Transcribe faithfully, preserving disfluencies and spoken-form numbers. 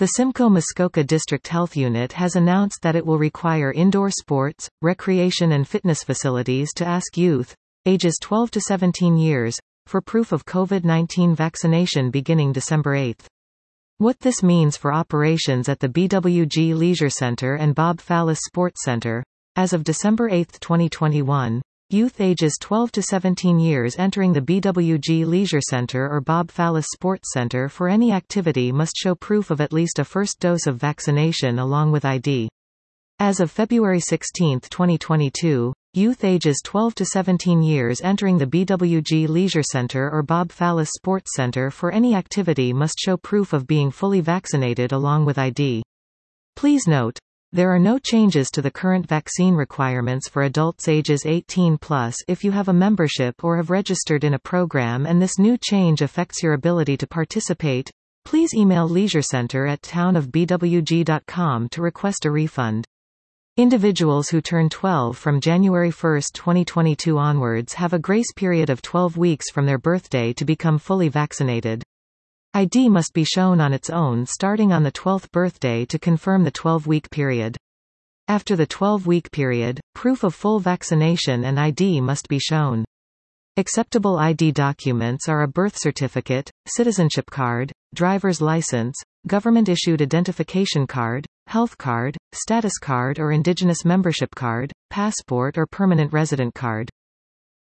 The Simcoe Muskoka District Health Unit has announced that it will require indoor sports, recreation and fitness facilities to ask youth, ages twelve to seventeen years, for proof of COVID nineteen vaccination beginning December eighth. What this means for operations at the B W G Leisure Center and Bob Fallis Sports Center: as of December eighth twenty twenty-one, youth ages twelve to seventeen years entering the B W G Leisure Center or Bob Fallis Sports Center for any activity must show proof of at least a first dose of vaccination along with I D. As of February sixteenth twenty twenty-two, youth ages twelve to seventeen years entering the B W G Leisure Center or Bob Fallis Sports Center for any activity must show proof of being fully vaccinated along with I D. Please note, there are no changes to the current vaccine requirements for adults ages eighteen plus if you have a membership or have registered in a program and this new change affects your ability to participate. Please email leisurecenter at town of b w g dot com to request a refund. Individuals who turn twelve from January first twenty twenty-two onwards have a grace period of twelve weeks from their birthday to become fully vaccinated. I D must be shown on its own starting on the twelfth birthday to confirm the twelve-week period. After the twelve-week period, proof of full vaccination and I D must be shown. Acceptable I D documents are a birth certificate, citizenship card, driver's license, government-issued identification card, health card, status card or indigenous membership card, passport or permanent resident card.